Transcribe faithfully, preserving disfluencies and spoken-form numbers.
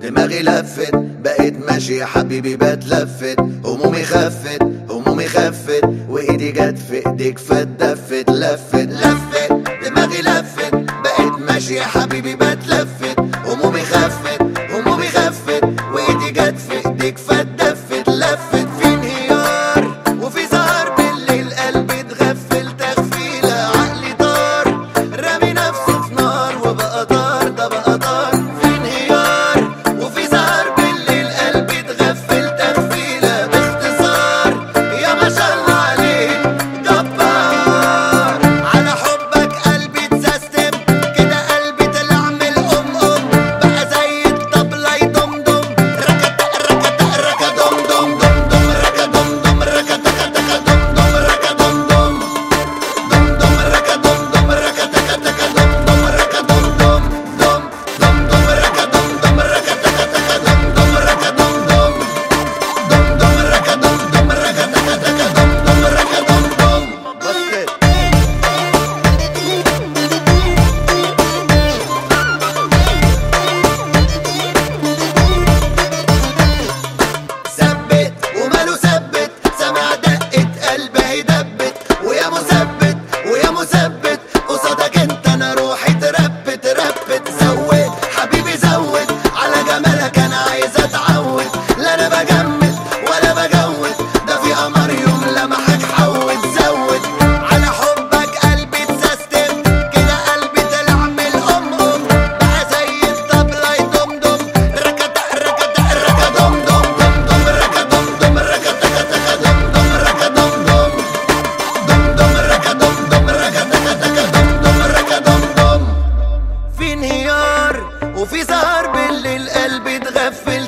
دماغي لفت بقيت ماشي يا حبيبي بتلفت، همومي خفت همومي خفت وايدي جت في ايديك فاتدفت لفت لفت دماغي لفت بقيت ماشي يا حبيبي بتلفت، همومي خفت همومي خفت وايدي جت في ايديك فاتدفت لفت. في انهيار وفي سهر بالليل قلبي اتغفل تغفيله، عقلي طار رامي نفسه في نار وبقى طار ده بقى طار. في انهيار وفي سهر بالليل قلبي اتغفل تغفيله، باختصار يا ما شاء الله عليك جبار. على حبك قلبي اتسيستم كده، قلبي طلع من الام ام بقى زي الطبله يدمدم ركت ركت ركت دم دم دم دم ركت دم دم ركت تك تك دم دم ركت دم دم دم دم ركت دم دم ركت تك تك دم دم ركت دم دم دم دم دم ركت دم دم ركت تك تك دم دم ركت دم دم دم دم ركت دم دم ركت تك تك دم دم ركت دم دم. بس كده. ثبت وماله ثبت، سامع دقة قلبي هيدبت، ويا مثبت ويا مثبت قصادك انت انا روحي تربت ربت. زود حبيبي زود على جمالك انا عايز اتعود، لا انا بجمد ولا بجود ده في قمر يوم لمحك حود. زود على حبك قلبي اتسيستم كده، قلبي طلع من الام ام بقى زي الطبله يدمدم ركت ركت ركت دم دم دم دم ركت دم دم ركت تك تك دم دم ركت دم دم دم دم ركت دم دم ركت تك تك دم دم ركت دم دم. في انهيار وفي سهر بالليل قلبي اتغفل